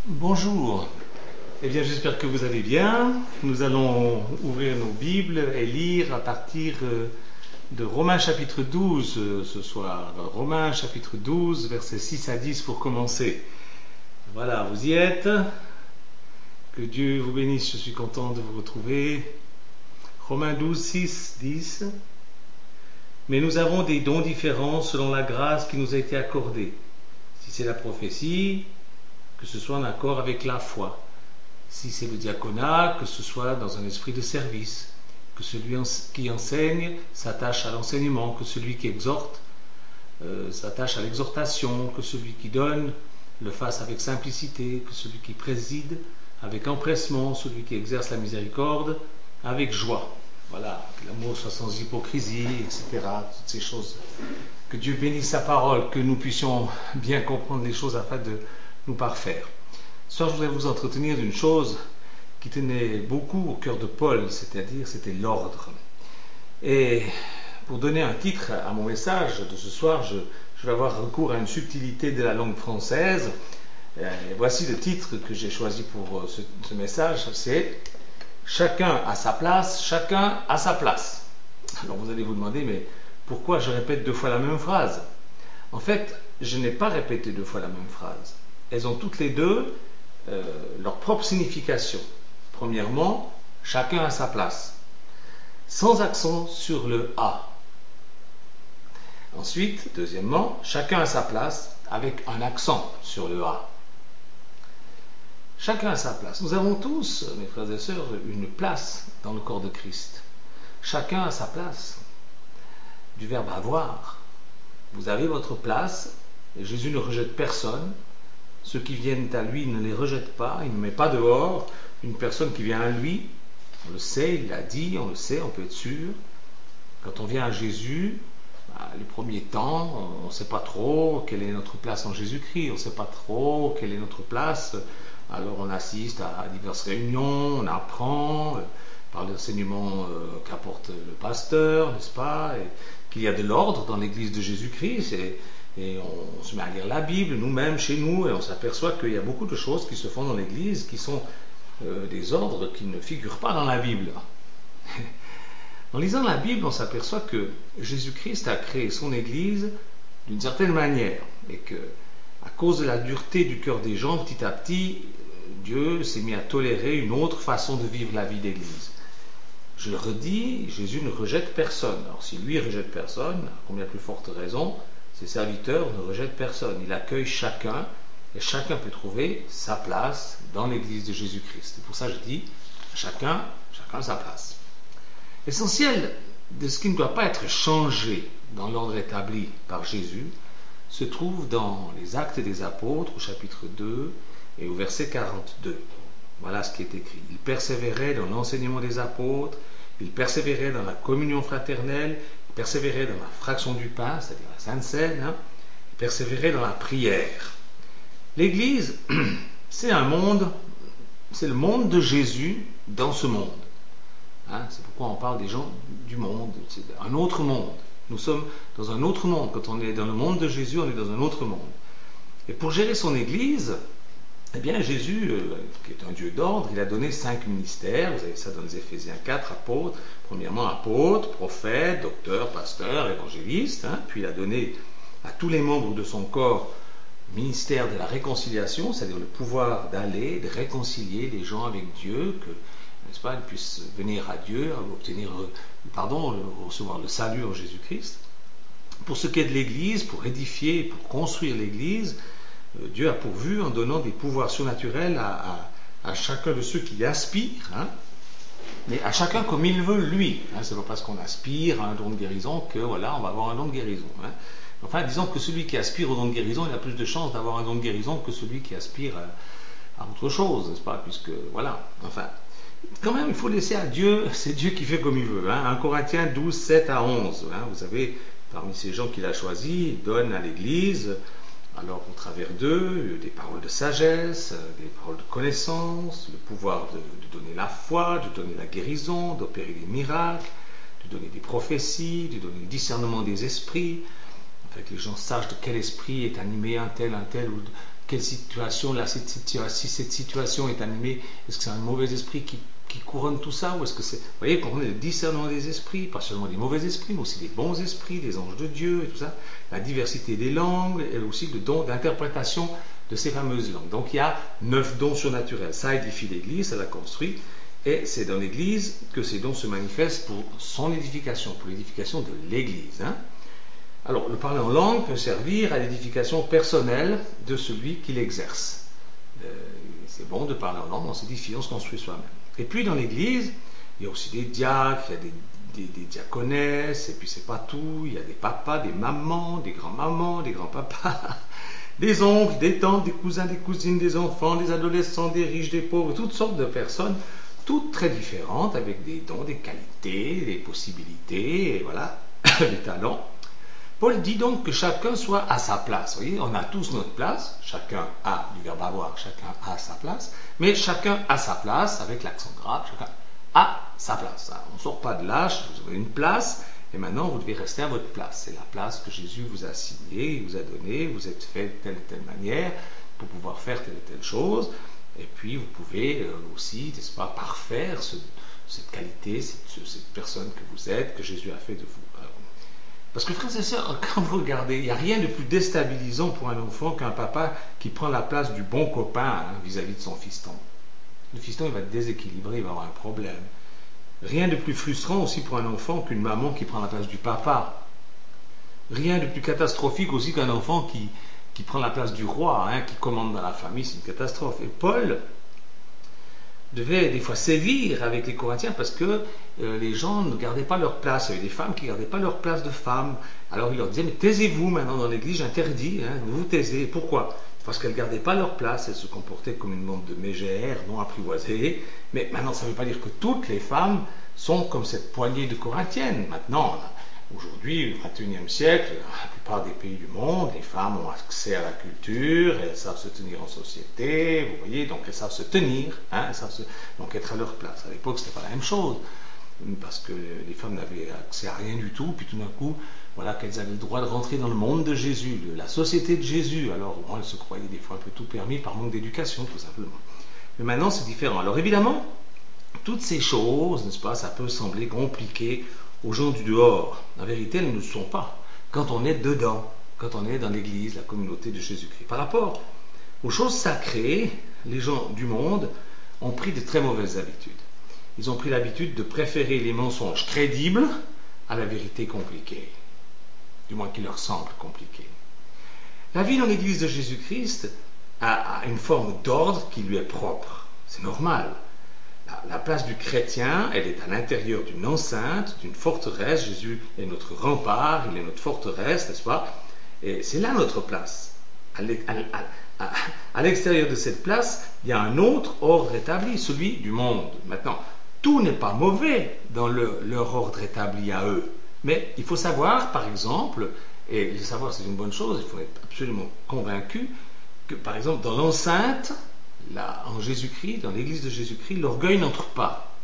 Bonjour, eh bien j'espère que vous allez bien. Nous allons ouvrir nos Bibles et lire à partir de Romains chapitre 12 ce soir. Romains chapitre 12, versets 6 à 10 pour commencer. Voilà, vous y êtes. Que Dieu vous bénisse, je suis content de vous retrouver. Romains 12, 6, 10. Mais nous avons des dons différents selon la grâce qui nous a été accordée. Si c'est la prophétie, que ce soit en accord avec la foi. Si c'est le diaconat, que ce soit dans un esprit de service. Que celui qui enseigne s'attache à l'enseignement, que celui qui exhorte s'attache à l'exhortation, que celui qui donne le fasse avec simplicité, que celui qui préside avec empressement, celui qui exerce la miséricorde avec joie. Voilà, que l'amour soit sans hypocrisie, etc. Toutes ces choses. Que Dieu bénisse sa parole, que nous puissions bien comprendre les choses afin de nous parfaire. Ce soir, je voudrais vous entretenir d'une chose qui tenait beaucoup au cœur de Paul, c'est-à-dire c'était l'ordre. Et pour donner un titre à mon message de ce soir, je vais avoir recours à une subtilité de la langue française. Et voici le titre que j'ai choisi pour ce message, c'est « Chacun à sa place, chacun à sa place ». Alors vous allez vous demander, mais pourquoi je répète deux fois la même phrase? En fait, je n'ai pas répété deux fois la même phrase. Elles ont toutes les deux leur propre signification. Premièrement, chacun à sa place, sans accent sur le A. Ensuite, deuxièmement, chacun à sa place, avec un accent sur le A. Chacun à sa place. Nous avons tous, mes frères et sœurs, une place dans le corps de Christ. Chacun à sa place. Du verbe avoir. Vous avez votre place, et Jésus ne rejette personne. Ceux qui viennent à lui ne les rejette pas, il ne met pas dehors une personne qui vient à lui. On le sait, il l'a dit, on le sait, on peut être sûr. Quand on vient à Jésus, les premiers temps, on ne sait pas trop quelle est notre place en Jésus-Christ, on ne sait pas trop quelle est notre place. Alors on assiste à diverses réunions, on apprend par l'enseignement qu'apporte le pasteur, n'est-ce pas, et qu'il y a de l'ordre dans l'église de Jésus-Christ. Et on se met à lire la Bible nous-mêmes chez nous et on s'aperçoit qu'il y a beaucoup de choses qui se font dans l'Église qui sont des ordres qui ne figurent pas dans la Bible. En lisant la Bible, on s'aperçoit que Jésus-Christ a créé son Église d'une certaine manière et que, à cause de la dureté du cœur des gens, petit à petit, Dieu s'est mis à tolérer une autre façon de vivre la vie d'Église. Je le redis, Jésus ne rejette personne. Alors si lui rejette personne, à combien plus forte raison, ses serviteurs ne rejettent personne. Il accueille chacun et chacun peut trouver sa place dans l'église de Jésus-Christ. C'est pour ça que je dis chacun sa place. L'essentiel de ce qui ne doit pas être changé dans l'ordre établi par Jésus se trouve dans les Actes des Apôtres au chapitre 2 et au verset 42. Voilà ce qui est écrit. Il persévérait dans l'enseignement des apôtres, il persévérait dans la communion fraternelle, persévérer dans la fraction du pain, c'est-à-dire la Sainte Seine, persévérer dans la prière. L'Église, c'est un monde, c'est le monde de Jésus dans ce monde. C'est pourquoi on parle des gens du monde, c'est un autre monde. Nous sommes dans un autre monde. Quand on est dans le monde de Jésus, on est dans un autre monde. Et pour gérer son Église, eh bien Jésus, qui est un Dieu d'ordre, il a donné 5 ministères. Vous avez ça dans les Éphésiens 4, apôtres. Premièrement, apôtres, prophètes, docteurs, pasteurs, évangélistes. Puis il a donné à tous les membres de son corps le ministère de la réconciliation, c'est-à-dire le pouvoir d'aller, de réconcilier les gens avec Dieu, que, n'est-ce pas, ils puissent venir à Dieu, obtenir, recevoir le salut en Jésus-Christ. Pour ce qui est de l'Église, pour édifier, pour construire l'Église, Dieu a pourvu en donnant des pouvoirs surnaturels à chacun de ceux qui y aspirent, mais à chacun comme il veut lui. C'est pas parce qu'on aspire à un don de guérison que voilà, on va avoir un don de guérison. Enfin, disons que celui qui aspire au don de guérison, il a plus de chances d'avoir un don de guérison que celui qui aspire à autre chose, n'est-ce pas? Puisque voilà, enfin, quand même, il faut laisser à Dieu, c'est Dieu qui fait comme il veut. 1 Corinthiens 12, 7 à 11. Vous savez, parmi ces gens qu'il a choisis, il donne à l'Église, alors au travers d'eux, des paroles de sagesse, des paroles de connaissance, le pouvoir de donner la foi, de donner la guérison, d'opérer des miracles, de donner des prophéties, de donner le discernement des esprits, afin que les gens sachent de quel esprit est animé un tel, ou quelle situation, là, si cette situation est animée, est-ce que c'est un mauvais esprit qui couronne tout ça, ou est-ce que c'est, vous voyez, pour nous, le discernement des esprits, pas seulement des mauvais esprits, mais aussi des bons esprits, des anges de Dieu et tout ça, la diversité des langues, et aussi le don d'interprétation de ces fameuses langues. Donc il y a 9 dons surnaturels. Ça édifie l'Église, ça la construit, et c'est dans l'Église que ces dons se manifestent pour son édification, pour l'édification de l'Église. Alors, le parler en langue peut servir à l'édification personnelle de celui qui l'exerce. C'est bon de parler en langue, on s'édifie, on se construit soi-même. Et puis dans l'Église, il y a aussi des diacres, il y a des diaconesses, et puis c'est pas tout, il y a des papas, des mamans, des grands-mamans, des grands-papas, des oncles, des tantes, des cousins, des cousines, des enfants, des adolescents, des riches, des pauvres, toutes sortes de personnes, toutes très différentes, avec des dons, des qualités, des possibilités, et voilà, des talents. Paul dit donc que chacun soit à sa place. Vous voyez, on a tous notre place, chacun a, du verbe avoir, chacun a sa place, mais chacun a sa place, avec l'accent grave, chacun a sa place. On ne sort pas de là, vous avez une place, et maintenant vous devez rester à votre place. C'est la place que Jésus vous a assignée, il vous a donnée, vous êtes fait de telle et telle manière pour pouvoir faire telle et telle chose, et puis vous pouvez aussi, n'est-ce pas, parfaire cette qualité, cette personne que vous êtes, que Jésus a fait de vous. Parce que frères et sœurs, quand vous regardez, il n'y a rien de plus déstabilisant pour un enfant qu'un papa qui prend la place du bon copain vis-à-vis de son fiston. Le fiston, il va être déséquilibré, il va avoir un problème. Rien de plus frustrant aussi pour un enfant qu'une maman qui prend la place du papa. Rien de plus catastrophique aussi qu'un enfant qui prend la place du roi, qui commande dans la famille, c'est une catastrophe. Et Paul devait des fois sévir avec les Corinthiens parce que les gens ne gardaient pas leur place. Il y avait des femmes qui ne gardaient pas leur place de femmes. Alors il leur disait, mais taisez-vous maintenant dans l'église, j'interdis, vous vous taisez. Pourquoi? Parce qu'elles ne gardaient pas leur place, elles se comportaient comme une bande de mégères, non apprivoisées. Mais maintenant, ça ne veut pas dire que toutes les femmes sont comme cette poignée de Corinthiennes. Maintenant, aujourd'hui, au XXIe siècle, dans la plupart des pays du monde, les femmes ont accès à la culture, elles savent se tenir en société, vous voyez, donc elles savent se tenir, elles savent donc être à leur place. À l'époque, ce n'était pas la même chose, parce que les femmes n'avaient accès à rien du tout, puis tout d'un coup, voilà qu'elles avaient le droit de rentrer dans le monde de Jésus, la société de Jésus. Alors, bon, elles se croyaient des fois un peu tout permis par manque d'éducation, tout simplement. Mais maintenant, c'est différent. Alors évidemment, toutes ces choses, n'est-ce pas, ça peut sembler compliqué aux gens du dehors. En vérité, elles ne le sont pas. Quand on est dedans, quand on est dans l'Église, la communauté de Jésus-Christ. Par rapport aux choses sacrées, les gens du monde ont pris de très mauvaises habitudes. Ils ont pris l'habitude de préférer les mensonges crédibles à la vérité compliquée. Du moins qui leur semble compliquée. La vie dans l'Église de Jésus-Christ a une forme d'ordre qui lui est propre. C'est normal. La place du chrétien, elle est à l'intérieur d'une enceinte, d'une forteresse. Jésus est notre rempart, il est notre forteresse, n'est-ce pas? Et c'est là notre place. À l'extérieur de cette place, il y a un autre ordre établi, celui du monde. Maintenant, tout n'est pas mauvais dans leur ordre établi à eux. Mais il faut savoir, par exemple, et le savoir c'est une bonne chose, il faut être absolument convaincu, que par exemple dans l'enceinte, là, en Jésus-Christ, dans l'église de Jésus-Christ, l'orgueil n'entre pas.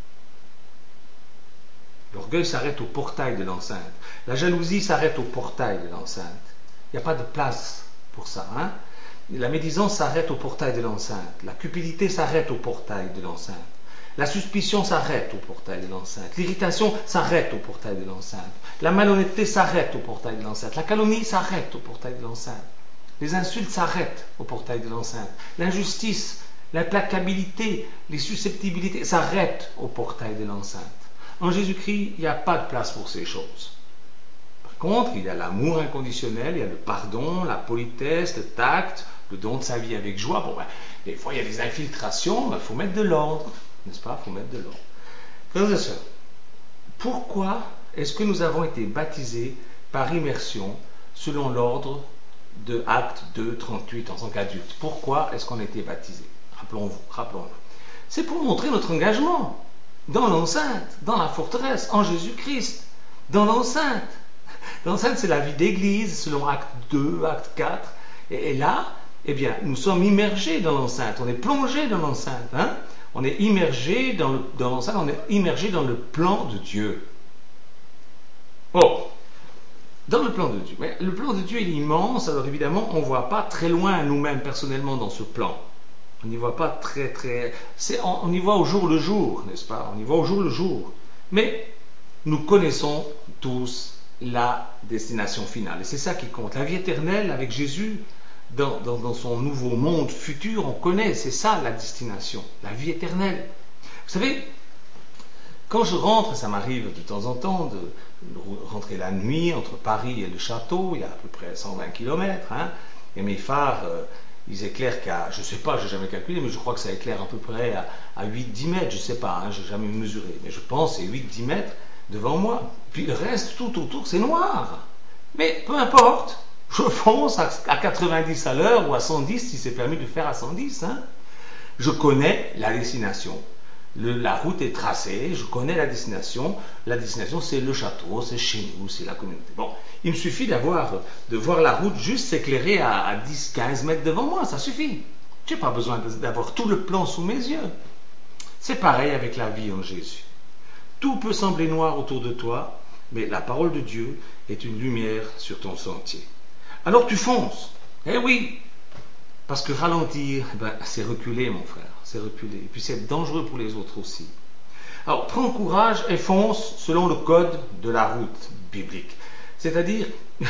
L'orgueil s'arrête au portail de l'enceinte. La jalousie s'arrête au portail de l'enceinte. Il n'y a pas de place pour ça. La médisance s'arrête au portail de l'enceinte. La cupidité s'arrête au portail de l'enceinte. La suspicion s'arrête au portail de l'enceinte. L'irritation s'arrête au portail de l'enceinte. La malhonnêteté s'arrête au portail de l'enceinte. La calomnie s'arrête au portail de l'enceinte. Les insultes s'arrêtent au portail de l'enceinte. L'injustice, l'implacabilité, les susceptibilités s'arrêtent au portail de l'enceinte. En Jésus-Christ, il n'y a pas de place pour ces choses. Par contre, il y a l'amour inconditionnel, il y a le pardon, la politesse, le tact, le don de sa vie avec joie. Bon, des fois, il y a des infiltrations, il faut mettre de l'ordre. N'est-ce pas? Il faut mettre de l'ordre. Frères et sœurs, pourquoi est-ce que nous avons été baptisés par immersion selon l'ordre de Actes 2, 38 en tant qu'adultes? Pourquoi est-ce qu'on a été baptisés? Rappelons-le. C'est pour montrer notre engagement dans l'enceinte, dans la forteresse, en Jésus-Christ, dans l'enceinte. L'enceinte, c'est la vie d'église selon Acte 2, Acte 4. Et là, eh bien, nous sommes immergés dans l'enceinte, on est plongé dans l'enceinte. On est immergé dans l'enceinte, on est immergé dans le plan de Dieu. Oh, Dans le plan de Dieu. Mais le plan de Dieu est immense, alors évidemment, on ne voit pas très loin nous-mêmes personnellement dans ce plan. On n'y voit pas très... on y voit au jour le jour, n'est-ce pas? On y voit au jour le jour. Mais nous connaissons tous la destination finale. Et c'est ça qui compte. La vie éternelle avec Jésus, dans son nouveau monde futur, on connaît, c'est ça la destination, la vie éternelle. Vous savez, quand je rentre, ça m'arrive de temps en temps de rentrer la nuit entre Paris et le château, il y a à peu près 120 km, hein, et mes phares, ils éclairent qu'à, je ne sais pas, je n'ai jamais calculé, mais je crois que ça éclaire à peu près à 8-10 mètres, je ne sais pas, hein, je n'ai jamais mesuré, mais je pense que c'est 8-10 mètres devant moi. Puis le reste, tout autour, c'est noir. Mais peu importe, je fonce à 90 à l'heure ou à 110 si c'est permis de faire à 110. Hein. Je connais la destination. La route est tracée, je connais la destination. La destination, c'est le château, c'est chez nous, c'est la communauté. Bon, il me suffit de voir la route juste s'éclairer à 10-15 mètres devant moi, ça suffit. Je n'ai pas besoin d'avoir tout le plan sous mes yeux. C'est pareil avec la vie en Jésus. Tout peut sembler noir autour de toi, mais la parole de Dieu est une lumière sur ton sentier. Alors tu fonces. Eh oui, parce que ralentir, c'est reculer, mon frère, c'est reculer. Et puis c'est dangereux pour les autres aussi. Alors prends courage et fonce selon le code de la route biblique. C'est-à-dire,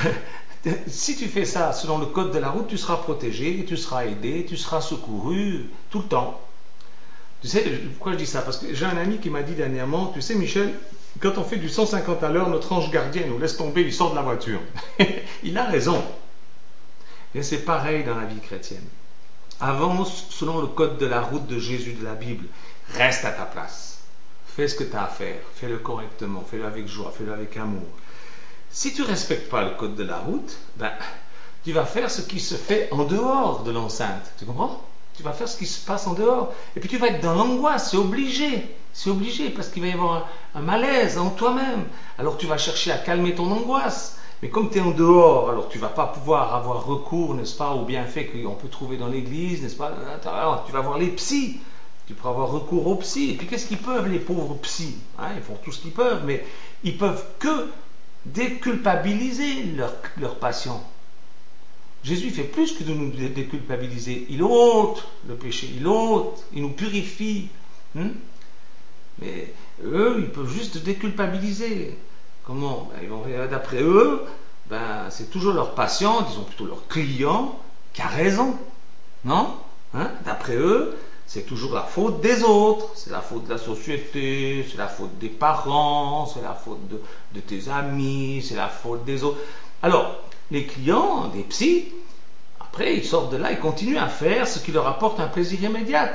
si tu fais ça selon le code de la route, tu seras protégé, tu seras aidé, tu seras secouru tout le temps. Tu sais, pourquoi je dis ça? Parce que j'ai un ami qui m'a dit dernièrement, tu sais Michel, quand on fait du 150 à l'heure, notre ange gardien nous laisse tomber, il sort de la voiture. Il a raison. Et c'est pareil dans la vie chrétienne. Avance selon le code de la route de Jésus de la Bible. Reste à ta place. Fais ce que tu as à faire. Fais-le correctement. Fais-le avec joie. Fais-le avec amour. Si tu ne respectes pas le code de la route, tu vas faire ce qui se fait en dehors de l'enceinte. Tu comprends? Tu vas faire ce qui se passe en dehors. Et puis tu vas être dans l'angoisse. C'est obligé. C'est obligé parce qu'il va y avoir un malaise en toi-même. Alors tu vas chercher à calmer ton angoisse. Mais comme tu es en dehors, alors tu ne vas pas pouvoir avoir recours, n'est-ce pas, aux bienfaits qu'on peut trouver dans l'église, n'est-ce pas? Alors, tu vas voir les psys, tu pourras avoir recours aux psys. Et puis qu'est-ce qu'ils peuvent, les pauvres psys? Ils font tout ce qu'ils peuvent, mais ils peuvent que déculpabiliser leurs patients. Jésus fait plus que de nous déculpabiliser. Il ôte le péché, il nous purifie. Mais eux, ils peuvent juste déculpabiliser. Comment? D'après eux, c'est toujours leur patient, disons plutôt leur client, qui a raison. Non? D'après eux, c'est toujours la faute des autres. C'est la faute de la société, c'est la faute des parents, c'est la faute de tes amis, c'est la faute des autres. Alors, les clients des psys, après, ils sortent de là, ils continuent à faire ce qui leur apporte un plaisir immédiat.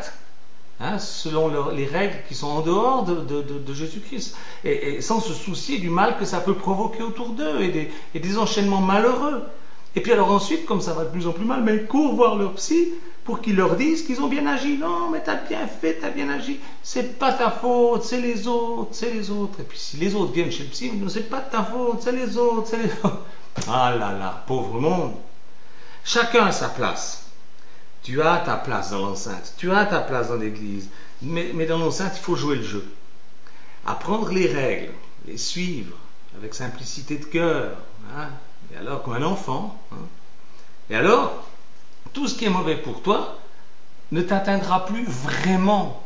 Selon les règles qui sont en dehors de Jésus-Christ, et sans se soucier du mal que ça peut provoquer autour d'eux, et des enchaînements malheureux. Et puis alors ensuite, comme ça va de plus en plus mal, ils courent voir leur psy pour qu'ils leur disent qu'ils ont bien agi. Non, mais t'as bien fait, t'as bien agi. C'est pas ta faute, c'est les autres, c'est les autres. Et puis si les autres viennent chez le psy, non, c'est pas de ta faute, c'est les autres, c'est les autres. Ah là là, pauvre monde. Chacun a sa place. Tu as ta place dans l'enceinte, tu as ta place dans l'église, mais dans l'enceinte, il faut jouer le jeu. Apprendre les règles, les suivre avec simplicité de cœur, et alors comme un enfant. Et alors, tout ce qui est mauvais pour toi ne t'atteindra plus vraiment.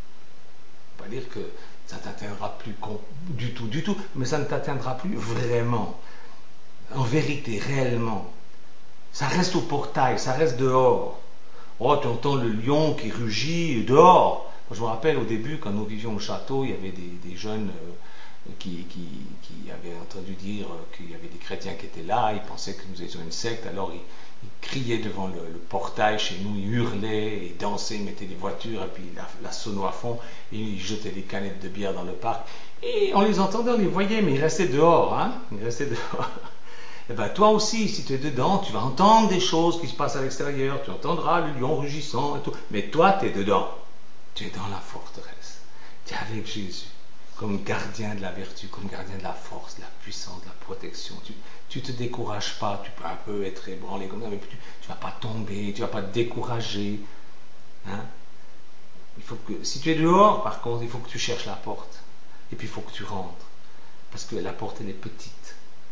Pas dire que ça ne t'atteindra plus du tout, mais ça ne t'atteindra plus vraiment. En vérité, réellement. Ça reste au portail, ça reste dehors. Oh, tu entends le lion qui rugit dehors. Moi, je me rappelle au début, quand nous vivions au château, il y avait des jeunes qui avaient entendu dire qu'il y avait des chrétiens qui étaient là, ils pensaient que nous étions une secte, alors ils criaient devant le portail chez nous, ils hurlaient, ils dansaient, ils mettaient des voitures, et puis la sono à fond, et ils jetaient des canettes de bière dans le parc. Et on les entendait, on les voyait, mais ils restaient dehors. Ils restaient dehors. Et toi aussi, si tu es dedans, tu vas entendre des choses qui se passent à l'extérieur, tu entendras le lion rugissant et tout, mais toi, tu es dedans. Tu es dans la forteresse. Tu es avec Jésus, comme gardien de la vertu, comme gardien de la force, de la puissance, de la protection. Tu te décourages pas, tu peux un peu être ébranlé comme ça, mais tu vas pas tomber, tu vas pas te décourager. Il faut que, si tu es dehors, par contre, il faut que tu cherches la porte. Et puis il faut que tu rentres. Parce que la porte, elle est petite.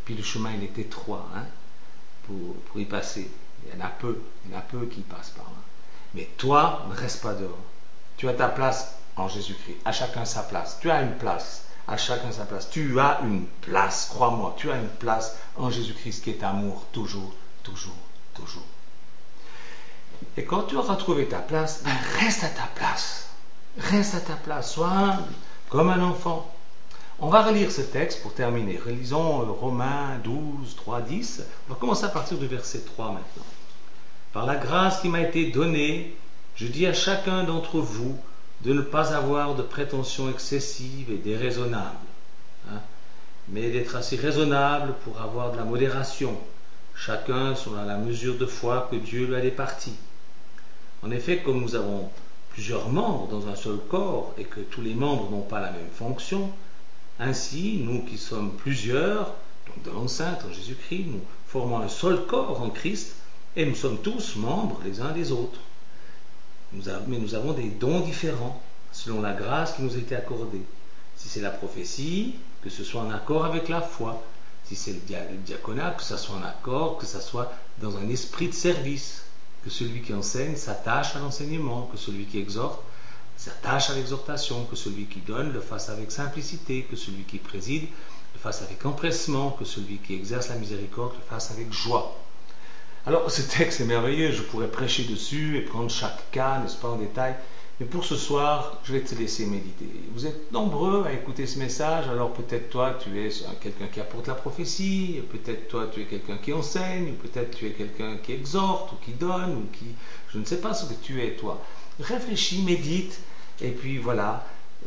puis le chemin il est étroit pour y passer. Il y en a peu qui passent par là. Mais toi, ne reste pas dehors. Tu as ta place en Jésus-Christ. À chacun sa place. Tu as une place. À chacun sa place. Tu as une place, crois-moi. Tu as une place en Jésus-Christ qui est amour, toujours, toujours, toujours. Et quand tu auras trouvé ta place, reste à ta place. Reste à ta place. Sois humble, comme un enfant. On va relire ce texte pour terminer. Relisons Romains 12, 3, 10. On va commencer à partir du verset 3 maintenant. Par la grâce qui m'a été donnée, je dis à chacun d'entre vous de ne pas avoir de prétentions excessives et déraisonnables, mais d'être assez raisonnable pour avoir de la modération, chacun selon la mesure de foi que Dieu lui a départie. En effet, comme nous avons plusieurs membres dans un seul corps et que tous les membres n'ont pas la même fonction, ainsi, nous qui sommes plusieurs, donc dans l'enceinte en Jésus-Christ, nous formons un seul corps en Christ et nous sommes tous membres les uns des autres. Mais nous avons des dons différents selon la grâce qui nous a été accordée. Si c'est la prophétie, que ce soit en accord avec la foi. Si c'est le diaconat, que ce soit en accord, que ce soit dans un esprit de service. Que celui qui enseigne s'attache à l'enseignement, que celui qui exhorte s'attache à l'exhortation, que celui qui donne le fasse avec simplicité, que celui qui préside le fasse avec empressement, que celui qui exerce la miséricorde le fasse avec joie. Alors ce texte est merveilleux, je pourrais prêcher dessus et prendre chaque cas, n'est-ce pas, en détail, mais pour ce soir, je vais te laisser méditer. Vous êtes nombreux à écouter ce message, alors peut-être toi tu es quelqu'un qui apporte la prophétie, peut-être toi tu es quelqu'un qui enseigne, ou peut-être tu es quelqu'un qui exhorte, ou qui donne, ou qui... Je ne sais pas ce que tu es toi. Réfléchis, médite, et puis voilà,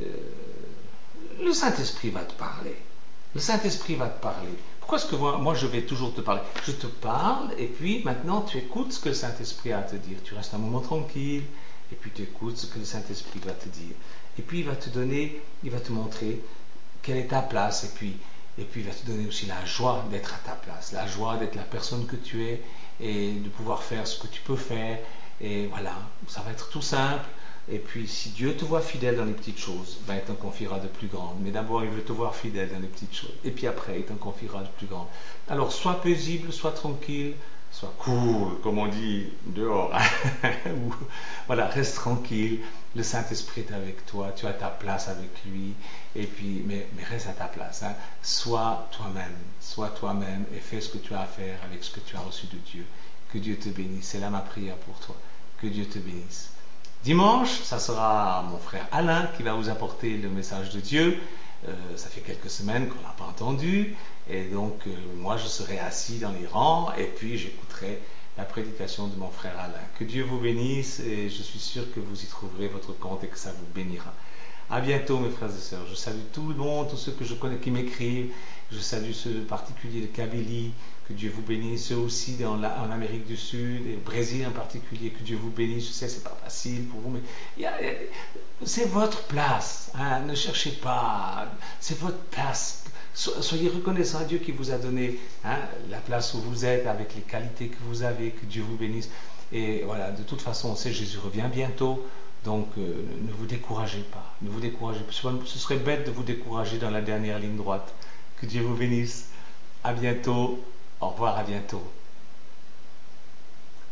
le Saint-Esprit va te parler. Le Saint-Esprit va te parler. Pourquoi est-ce que moi je vais toujours te parler? Je te parle, et puis maintenant tu écoutes ce que le Saint-Esprit a à te dire. Tu restes un moment tranquille, et puis tu écoutes ce que le Saint-Esprit va te dire. Et puis il va te montrer quelle est ta place, et puis il va te donner aussi la joie d'être à ta place, la joie d'être la personne que tu es, et de pouvoir faire ce que tu peux faire. Et voilà, ça va être tout simple. Et puis, si Dieu te voit fidèle dans les petites choses, ben, il t'en confiera de plus grandes. Mais d'abord, il veut te voir fidèle dans les petites choses. Et puis après, il t'en confiera de plus grandes. Alors, sois paisible, sois tranquille, sois cool, comme on dit dehors. Voilà, reste tranquille. Le Saint-Esprit est avec toi. Tu as ta place avec lui. Et puis, mais reste à ta place. Sois toi-même et fais ce que tu as à faire avec ce que tu as reçu de Dieu. Que Dieu te bénisse. C'est là ma prière pour toi. Que Dieu te bénisse. Dimanche, ça sera mon frère Alain qui va vous apporter le message de Dieu. Ça fait quelques semaines qu'on n'a pas entendu. Et donc, moi, je serai assis dans les rangs et puis j'écouterai la prédication de mon frère Alain. Que Dieu vous bénisse et je suis sûr que vous y trouverez votre compte et que ça vous bénira. À bientôt, mes frères et sœurs. Je salue tout le monde, tous ceux que je connais qui m'écrivent. Je salue ceux particuliers de Kabylie. Que Dieu vous bénisse, ceux aussi en Amérique du Sud et au Brésil en particulier. Que Dieu vous bénisse. Je sais, c'est pas facile pour vous, mais c'est votre place. Ne cherchez pas. C'est votre place. Soyez reconnaissants à Dieu qui vous a donné la place où vous êtes, avec les qualités que vous avez. Que Dieu vous bénisse. Et voilà, de toute façon, on sait Jésus revient bientôt. Donc, ne vous découragez pas. Ne vous découragez pas. Ce serait bête de vous décourager dans la dernière ligne droite. Que Dieu vous bénisse. À bientôt. Au revoir, à bientôt.